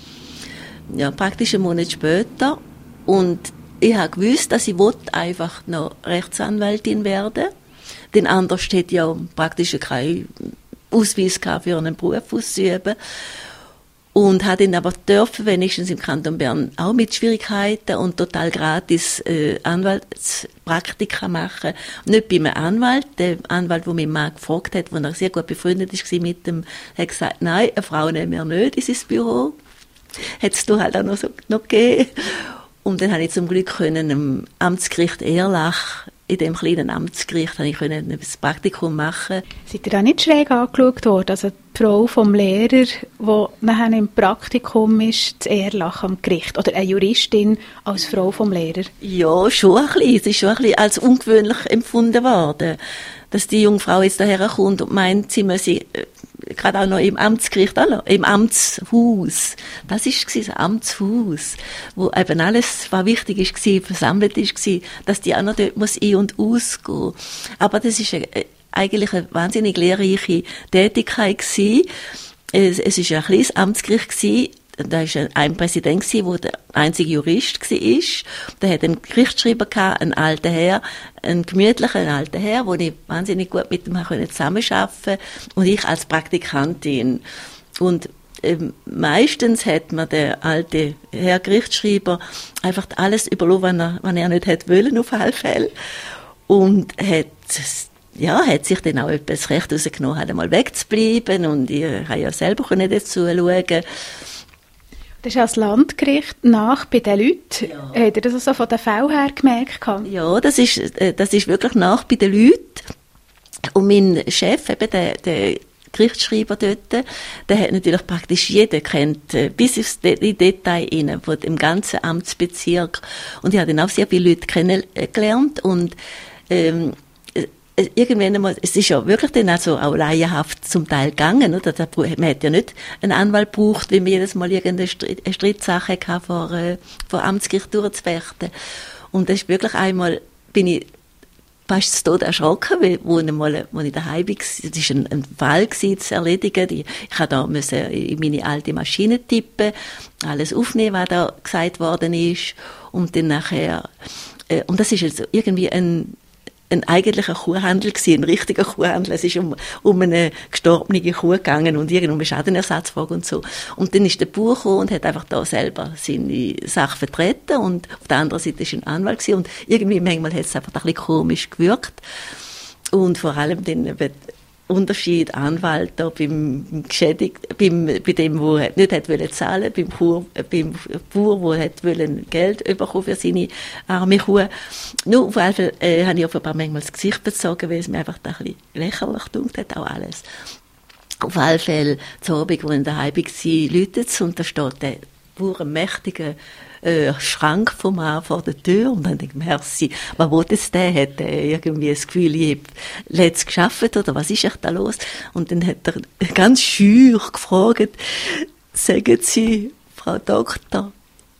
Ja, praktisch einen Monat später. Und ich habe gewusst, dass ich einfach noch Rechtsanwältin werden. Denn anders hätte ich ja praktisch keinen Ausweis gehabt, für einen Beruf auszuüben. Und habe dann aber dürfen, wenigstens im Kanton Bern, auch mit Schwierigkeiten und total gratis Anwaltspraktika machen. Nicht bei einem Anwalt. Der Anwalt, der mich mal gefragt hat, wo er sehr gut befreundet war mit dem, hat gesagt, nein, eine Frau nehmen wir nicht in sein Büro. Hat es halt auch noch gegeben. Und dann habe ich zum Glück im Amtsgericht Erlach, in dem kleinen Amtsgericht, habe ich ein Praktikum machen. Seid ihr da nicht schräg angeschaut worden? Also die Frau vom Lehrer, die nachher im Praktikum ist, zu Erlach am Gericht? Oder eine Juristin als Frau vom Lehrer? Ja, schon ein bisschen. Es ist schon ein bisschen als ungewöhnlich empfunden worden, dass die junge Frau jetzt daher kommt und meint, sie müsse gerade auch noch im Amtsgericht, auch noch im Amtshaus. Das war das Amtshaus, wo eben alles, was wichtig war, versammelt war, dass die auch noch dort muss ein- und ausgehen. Aber das ist eigentlich eine wahnsinnig lehrreiche Tätigkeit gewesen. Es war ein kleines Amtsgericht gewesen. Da war ein Präsident, der der einzige Jurist war. Der hat einen Gerichtsschreiber gehabt, einen alten Herr, einen gemütlichen alten Herr, wo ich wahnsinnig gut mit ihm zusammenarbeiten konnte. Und ich als Praktikantin. Und meistens hat mir der alte Herr Gerichtsschreiber einfach alles überlassen, was er nicht hätte wollen, auf alle Fälle. Und hat sich dann auch etwas Recht rausgenommen, halt einmal wegzubleiben. Und ich habe ja selber dazu schauen. Das ist als Landgericht nach bei den Leuten. Ja. Habt ihr das also von den Fällen her gemerkt? Ja, das ist wirklich nach bei den Leuten. Und mein Chef, eben der Gerichtsschreiber dort, der hat natürlich praktisch jeden kennt, bis ins Detail rein, von dem ganzen Amtsbezirk. Und ich habe dann auch sehr viele Leute kennengelernt und irgendwann einmal, es ist ja wirklich dann also auch laienhaft zum Teil gegangen, oder? Man hat ja nicht einen Anwalt gebraucht, wie man jedes Mal irgendeine Streitsache hatte, vor Amtsgericht durchzufechten. Und das ist wirklich einmal, bin ich fast zu Tode erschrocken, wo ich daheim war. Es war ein Fall zu erledigen. Ich musste da in meine alte Maschine tippen, alles aufnehmen, was da gesagt worden ist. Und dann nachher, und das ist jetzt irgendwie ein eigentlicher Kuhhandel gewesen, ein richtiger Kuhhandel. Es ist um eine gestorbene Kuh gegangen und irgendeine Schadenersatzfrage und so. Und dann ist der Bauer gekommen und hat einfach da selber seine Sache vertreten und auf der anderen Seite ist ein Anwalt gewesen und irgendwie manchmal hat es einfach ein bisschen komisch gewirkt. Und vor allem den Unterschied Anwalt da bei dem, der nicht hat zahlen, beim Bauer, der hat Geld bekommen für seine arme Kuh. Nur auf jeden Fall habe ich offenbar manchmal das Gesicht bezogen, weil es mir einfach ein bisschen lächerlich gedunkt hat, auch alles. Auf jeden Fall, zu Abend, als ich daheim war, läutet es und da steht der Bauer, ein mächtiger Schrank vom Mann vor der Tür und dann denke ich, merci, was will jetzt der? Hat er irgendwie das Gefühl, ich habe letztes geschafft oder was ist echt da los? Und dann hat er ganz scheu gefragt, sagen Sie, Frau Doktor,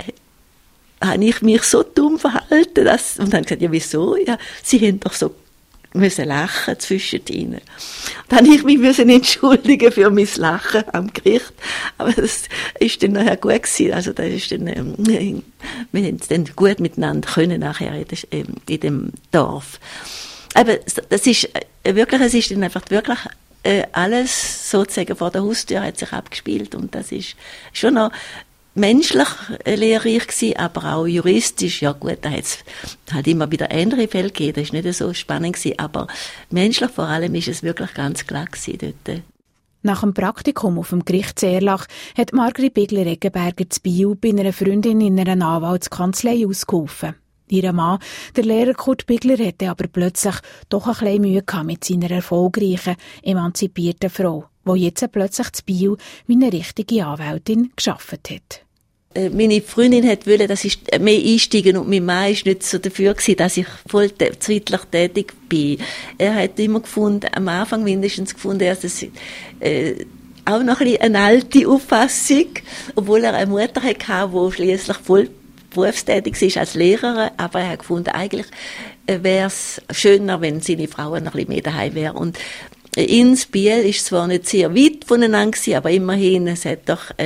habe ich mich so dumm verhalten? Und dann gesagt, ja wieso? Ja, Sie haben doch so müssen lachen zwischen ihnen. Dann habe ich mich entschuldigen für mein Lachen am Gericht, aber das ist dann nachher gut gewesen. Also das ist dann, wir haben dann gut miteinander können nachher in dem Dorf. Aber das ist wirklich, es ist dann einfach wirklich alles sozusagen vor der Haustür hat sich abgespielt und das ist schon noch menschlich lehrreich gewesen, aber auch juristisch. Ja gut, da hat es halt immer wieder andere Fälle gegeben, das war nicht so spannend gewesen, aber menschlich vor allem ist es wirklich ganz klar gewesen dort. Nach dem Praktikum auf dem Gericht Erlach hat Margrit Bigler-Eggenberger zu Biel bei einer Freundin in einer Anwaltskanzlei ausgeholfen. Ihr Mann, der Lehrer Kurt Bigler, hatte aber plötzlich doch ein bisschen Mühe gehabt mit seiner erfolgreichen, emanzipierten Frau, die jetzt plötzlich zu Biel wie eine richtige Anwältin gearbeitet hat. Meine Freundin wollte, dass ich mehr einsteigen und mein Mann war nicht so dafür gewesen, dass ich voll zeitlich tätig bin. Er hat immer gefunden, am Anfang mindestens gefunden, dass es auch noch ein bisschen eine alte Auffassung, obwohl er eine Mutter hatte, die schliesslich voll berufstätig ist als Lehrerin, aber er hat gefunden, eigentlich wäre es schöner, wenn seine Frau noch ein bisschen mehr daheim wäre. Und ins Biel ist zwar nicht sehr weit voneinander gewesen, aber immerhin, es hat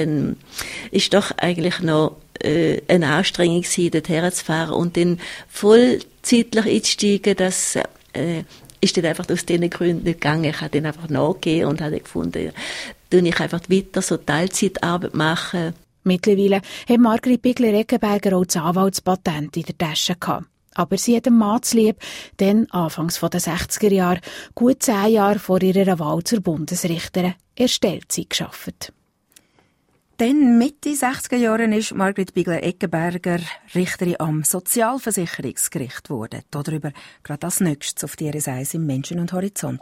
ist doch eigentlich noch eine Anstrengung gewesen, dorthin zu fahren und dann voll zeitlich einzusteigen, das ist dann einfach aus diesen Gründen nicht gegangen. Ich habe dann einfach nachgegeben und habe gefunden, tue ich einfach weiter so Teilzeitarbeit machen. Mittlerweile hat Margrit Bigler-Eggenberger auch das Anwaltspatent in der Tasche gehabt. Aber sie hat dem Mann zulieb, dann anfangs der 60er Jahre, gut 10 Jahre vor ihrer Wahl zur Bundesrichterin, erst Teilzeit gearbeitet. Dann Mitte 60er Jahren ist Margrit Bigler-Eggenberger Richterin am Sozialversicherungsgericht geworden. Darüber gerade als nächstes auf DRS 1 im Menschen und Horizont.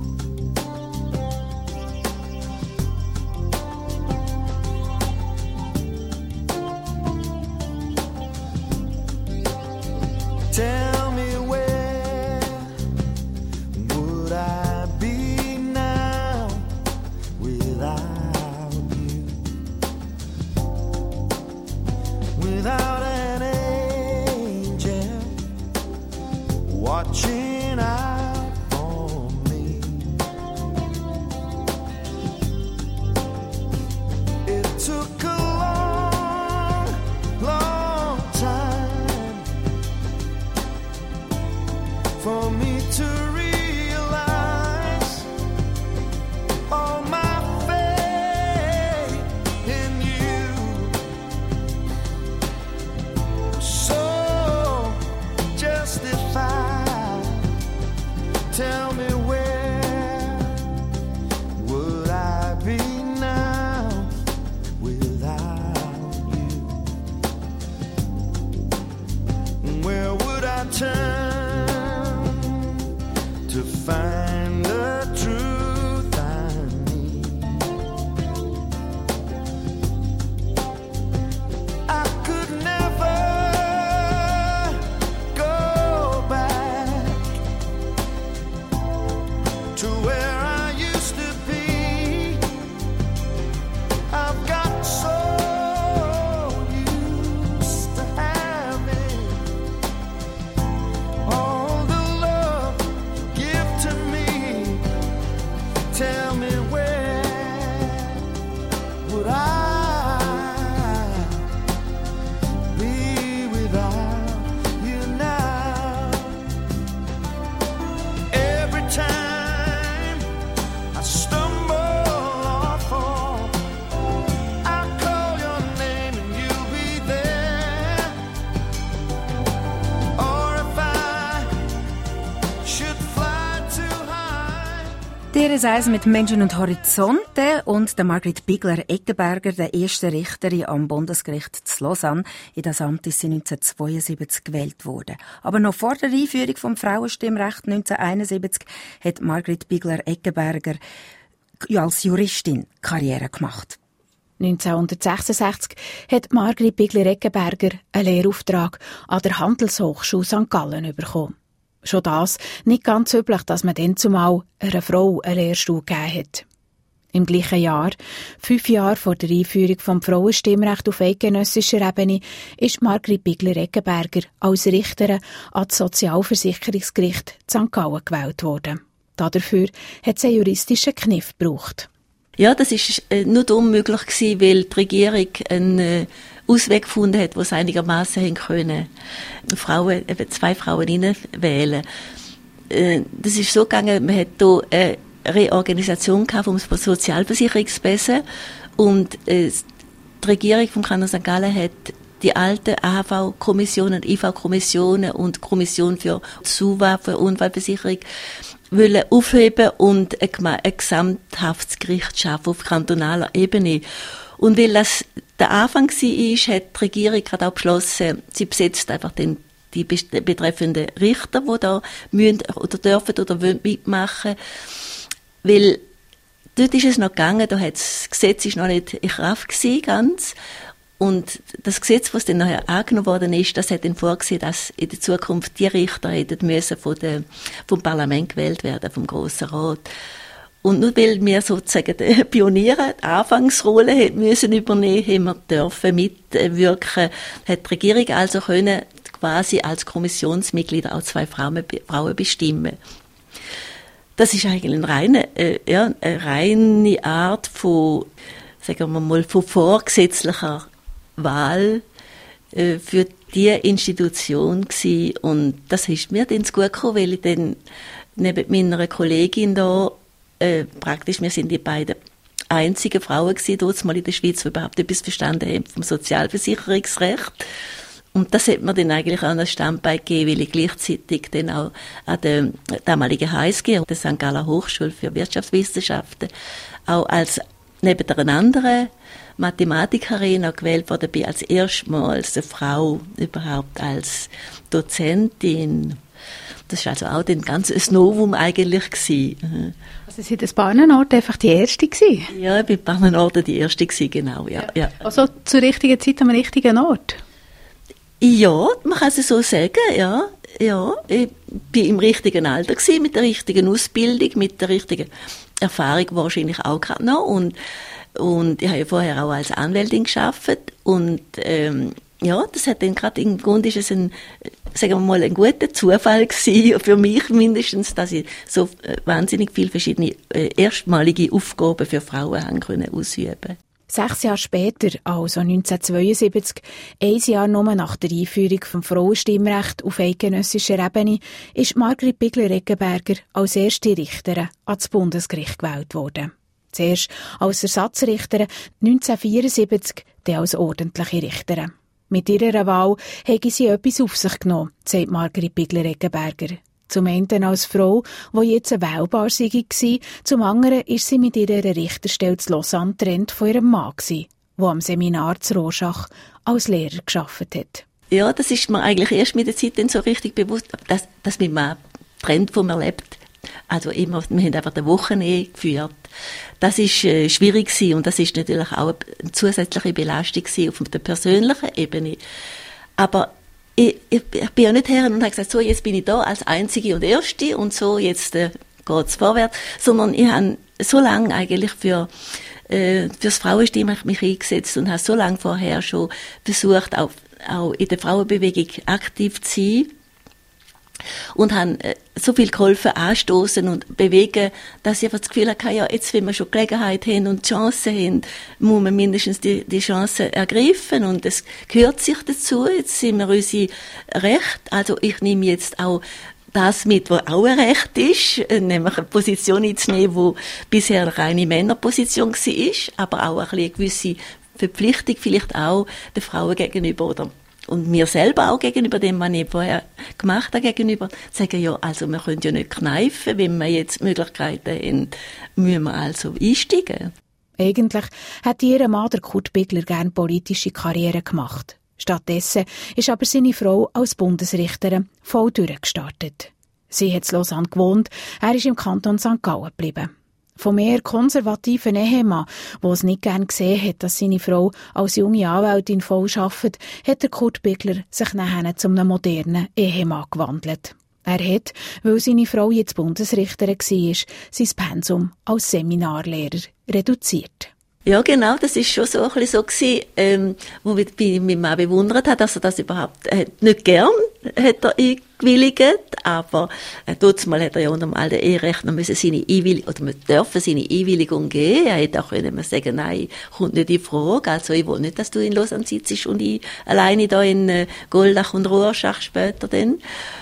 Tell me where would I be now without you? Without an angel watching out for me. DRS1 mit Menschen und Horizonte und der Margrit Bigler-Eggenberger, der ersten Richterin am Bundesgericht zu Lausanne. In das Amt ist sie 1972 gewählt worden. Aber noch vor der Einführung vom Frauenstimmrecht 1971 hat Margrit Bigler-Eggenberger als Juristin Karriere gemacht. 1966 hat Margrit Bigler-Eggenberger einen Lehrauftrag an der Handelshochschule St. Gallen bekommen. Schon das nicht ganz üblich, dass man dann zumal einer Frau einen Lehrstuhl gegeben hat. Im gleichen Jahr, 5 Jahre vor der Einführung des Frauenstimmrechts auf eidgenössischer Ebene, ist Margrit Bigler-Eggenberger als Richterin an das Sozialversicherungsgericht St. Gallen gewählt worden. Dafür hat sie einen juristischen Kniff gebraucht. Ja, das ist nur unmöglich gewesen, weil die Regierung einen Ausweg gefunden hat, wo es einigermaßen haben können, eben 2 Frauen reinwählen. Das ist so gegangen, man hat hier eine Reorganisation gehabt vom Sozialversicherungswesen und die Regierung vom Kanton St. Gallen hat die alten AHV-Kommissionen, IV-Kommissionen und Kommission für SUVA, für Unfallversicherung, wollen aufheben und ein gesamthaftes Gericht auf kantonaler Ebene. Und weil das der Anfang war, hat die Regierung gerade auch beschlossen, sie besetzt einfach die betreffenden Richter, die da müssen oder dürfen oder wollen mitmachen. Weil dort ist es noch gegangen, das Gesetz ist noch nicht in Kraft gewesen, ganz. Und das Gesetz, das dann nachher angenommen worden ist, das hat dann vorgesehen, dass in der Zukunft die Richter hätten müssen vom Parlament gewählt werden, vom Grossen Rat. Und nur weil wir sozusagen die Pioniere die Anfangsrolle hätten müssen übernehmen, haben wir dürfen mitwirken, hat die Regierung also können quasi als Kommissionsmitglieder auch 2 Frauen bestimmen. Das ist eigentlich eine reine Art von, sagen wir mal, von vorgesetzlicher Wahl für die Institution gewesen. Und das ist mir dann zu gut gekommen, weil ich dann neben meiner Kollegin da praktisch, wir sind die beiden einzigen Frauen gewesen, dort mal in der Schweiz, die überhaupt etwas verstanden haben vom Sozialversicherungsrecht. Und das hat mir dann eigentlich auch ein Standbein gegeben, weil ich gleichzeitig dann auch an der damaligen HSG, der St. Gallen Hochschule für Wirtschaftswissenschaften, auch als neben einer anderen Mathematikerin auch gewählt worden bin, als erstmals eine Frau überhaupt als Dozentin. Das war also auch ein ganzes Novum eigentlich gewesen. Also Sie waren an ein paar Orten einfach die Erste gewesen? Ja, ich war an ein paar Orten die Erste gewesen, genau, ja. Also zur richtigen Zeit am richtigen Ort? Ja, man kann es so sagen, ja. Ich bin im richtigen Alter gewesen, mit der richtigen Ausbildung, mit der richtigen Erfahrung wahrscheinlich auch gerade noch. Und ich habe ja vorher auch als Anwältin gearbeitet und das hat dann gerade im Grunde ist es sagen wir mal, ein guter Zufall gewesen, für mich mindestens, dass ich so wahnsinnig viele verschiedene erstmalige Aufgaben für Frauen haben können ausüben. 6 Jahre später, also 1972, 1 Jahr nur nach der Einführung des Frauenstimmrechts auf eidgenössischer Ebene, ist Margrit Bigler-Eggenberger als erste Richterin ans Bundesgericht gewählt worden. Zuerst als Ersatzrichterin, 1974 dann als ordentliche Richterin. Mit ihrer Wahl habe sie etwas auf sich genommen, sagt Margrit Bigler-Eggenberger. Zum einen als Frau, die jetzt wählbar war, zum anderen ist sie mit ihrer Richterstelle zu Lausanne getrennt von ihrem Mann, der am Seminar zu Rorschach als Lehrer gearbeitet hat. Ja, das ist mir eigentlich erst mit der Zeit dann so richtig bewusst, dass mein Mann getrennt von mir lebt. Also immer, wir haben einfach eine Wochenehe geführt. Das ist schwierig gewesen und das ist natürlich auch eine zusätzliche Belastung gewesen auf der persönlichen Ebene. Aber ich bin ja nicht her und habe gesagt, so, jetzt bin ich da als Einzige und Erste und so, jetzt geht's vorwärts. Sondern ich habe so lange eigentlich fürs Frauenstimmrecht mich eingesetzt und habe so lange vorher schon versucht, auch in der Frauenbewegung aktiv zu sein. Und haben so viel geholfen, anstoßen und bewegen, dass ich einfach das Gefühl hatte, ja, jetzt, wenn wir schon Gelegenheit haben und Chancen haben, muss man mindestens die Chance ergreifen und es gehört sich dazu. Jetzt sind wir unsere Recht. Also ich nehme jetzt auch das mit, was auch ein Recht ist, nämlich eine Position einzunehmen, die bisher eine reine Männerposition war, aber auch eine gewisse Verpflichtung vielleicht auch den Frauen gegenüber oder und mir selber auch gegenüber dem, was ich vorher gemacht habe, gegenüber, sagen, ja, also wir können ja nicht kneifen, wenn wir jetzt Möglichkeiten haben, müssen wir also einsteigen. Eigentlich hätte ihr Mann, der Kurt Bigler, gerne politische Karriere gemacht. Stattdessen ist aber seine Frau als Bundesrichterin voll durchgestartet. Sie hat in Lausanne gewohnt, er ist im Kanton St. Gallen geblieben. Vom eher konservativen Ehemann, der es nicht gern gesehen hat, dass seine Frau als junge Anwältin voll arbeitet, hat der Kurt Bigler sich nachher zu einem modernen Ehemann gewandelt. Er hat, weil seine Frau jetzt Bundesrichterin war, sein Pensum als Seminarlehrer reduziert. Ja, genau, das ist schon so ein bisschen so gewesen, wo ich mich mal bewundert habe, dass er das überhaupt nicht gern hat er eingewilligt, aber trotzdem hat er ja unter dem alten Eherecht noch seine Einwilligung, oder man dürfen seine Einwilligung geben. Er hätte auch können sagen, nein, kommt nicht in Frage. Also ich will nicht, dass du in Lausanne sitzt und ich alleine da in Goldach und Rorschach später dann.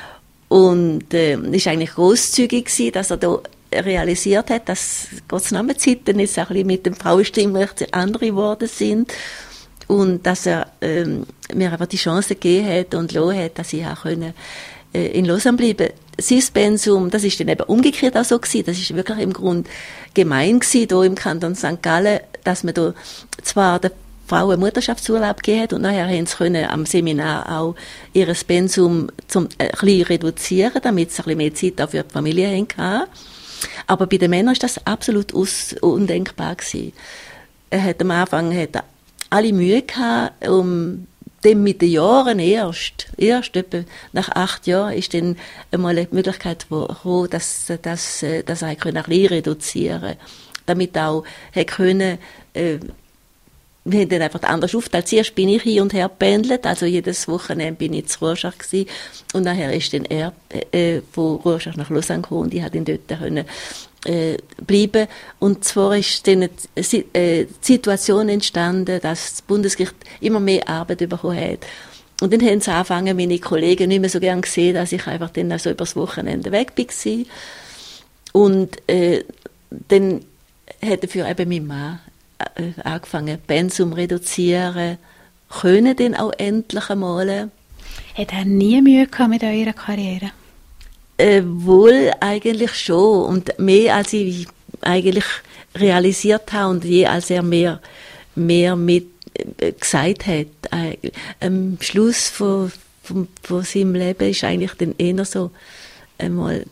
Und ist eigentlich grosszügig gewesen, dass er da realisiert hat, dass Gottes Namen Zeiten jetzt auch ein bisschen mit dem Frauenstimmrecht andere geworden sind und dass er mir einfach die Chance gegeben hat und lassen hat, dass ich auch in Lausanne bleiben. Sein Pensum, das ist dann eben umgekehrt auch so gewesen. Das ist wirklich im Grunde gemein gewesen, hier im Kanton St. Gallen, dass man da zwar der Frauen Mutterschaftsurlaub gegeben hat und nachher haben sie können am Seminar auch ihr Pensum ein bisschen reduzieren, damit sie ein bisschen mehr Zeit auch für die Familie hatten. Aber bei den Männern ist das absolut undenkbar gewesen. Er hat am Anfang alle Mühe gehabt, dann mit den Jahren erst etwa nach 8 Jahren ist dann einmal eine Möglichkeit gekommen, dass er ein bisschen reduzieren konnte, damit auch können, wir haben dann einfach anders aufgeteilt. Zuerst bin ich hin und her gependelt, also jedes Wochenende bin ich zu Rorschach gewesen. Und nachher ist dann er von Rorschach nach Lausanne gekommen und ich konnte dann dort bleiben. Und zwar ist dann eine Situation entstanden, dass das Bundesgericht immer mehr Arbeit bekommen hat. Und dann haben sie angefangen, meine Kollegen nicht mehr so gern gesehen, dass ich einfach dann also übers Wochenende weg war. Und dann hat dafür eben mein Mann angefangen, Pensum reduzieren, können dann auch endlich einmal. Hat er nie Mühe gehabt mit eurer Karriere? Wohl eigentlich schon und mehr als ich eigentlich realisiert habe und je als er mehr mit gesagt hat. Am Schluss von seinem Leben ist eigentlich dann eher so einmal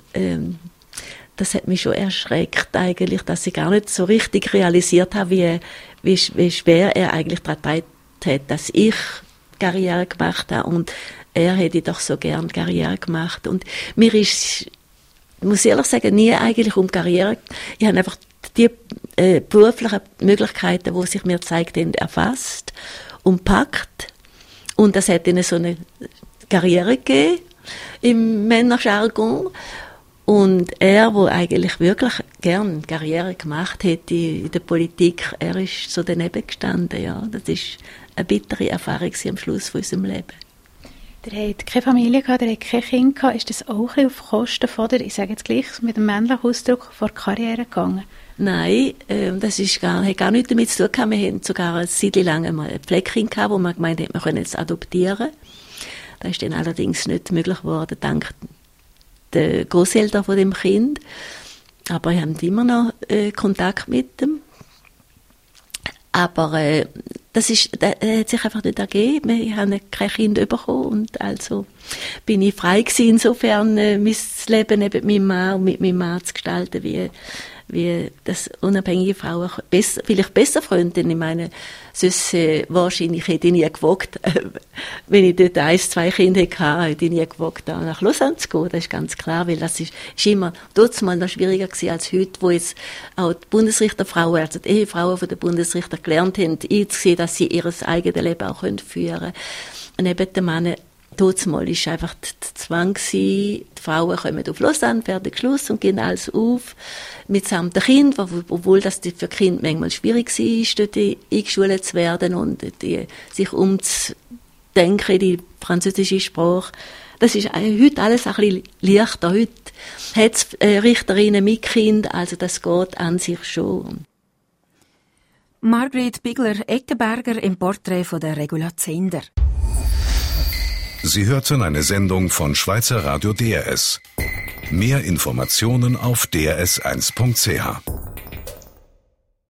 das hat mich schon erschreckt eigentlich, dass ich gar nicht so richtig realisiert habe, wie schwer er eigentlich daran hat, dass ich Karriere gemacht habe und er hätte doch so gern Karriere gemacht und mir ist, muss ich ehrlich sagen, nie eigentlich um Karriere, ich habe einfach die beruflichen Möglichkeiten, die sich mir gezeigt haben, erfasst und packt und das hat ihnen so eine Karriere gegeben im Männerjargon. Und er, der eigentlich wirklich gern Karriere gemacht hätte in der Politik, er ist so daneben gestanden, ja. Das ist eine bittere Erfahrung am Schluss von unserem Leben. Der hat keine Familie gehabt, der hat kein Kind gehabt. Ist das auch ein bisschen auf Kosten von der, ich sage jetzt gleich mit dem männlichen Ausdruck, vor Karriere gegangen? Nein, das hat gar nichts damit zu tun gehabt. Wir hatten sogar eine Zeit lang einmal ein Pfleckchen gehabt, wo man gemeint hat, wir können es adoptieren. Das ist dann allerdings nicht möglich geworden, dank der Grosseltern von dem Kind. Aber wir haben immer noch Kontakt mit dem. Aber das hat sich einfach nicht ergeben. Wir haben kein Kind bekommen und also bin ich frei gewesen, insofern mein Leben neben meinem Mann und mit meinem Mann zu gestalten, wie das unabhängige Frauen vielleicht besser Freundin. Ich meine, sonst wahrscheinlich hätte ich nie gewagt, wenn ich dort 1-2 Kinder hatte, hätte ich nie gewagt, da nach Lausanne zu gehen. Das ist ganz klar, weil das ist immer dort mal noch schwieriger gewesen als heute, wo jetzt auch die Bundesrichterfrauen, also die Ehefrauen von den Bundesrichter gelernt haben, einzusehen, dass sie ihr eigenes Leben auch führen können. Und eben der Mann, dort mal ist einfach der Zwang gewesen, die Frauen kommen auf Lausanne, werden geschlossen und gehen alles auf, mitsamt den Kindern, obwohl das für Kinder manchmal schwierig war, dort eingeschult zu werden und sich umzudenken in die französische Sprache. Das ist heute alles ein bisschen leichter. Heute hat es Richterinnen mit Kind, also das geht an sich schon. Margret Bigler-Eckenberger im Porträt von der Regula Zehnder. Sie hörten eine Sendung von Schweizer Radio DRS. Mehr Informationen auf drs1.ch.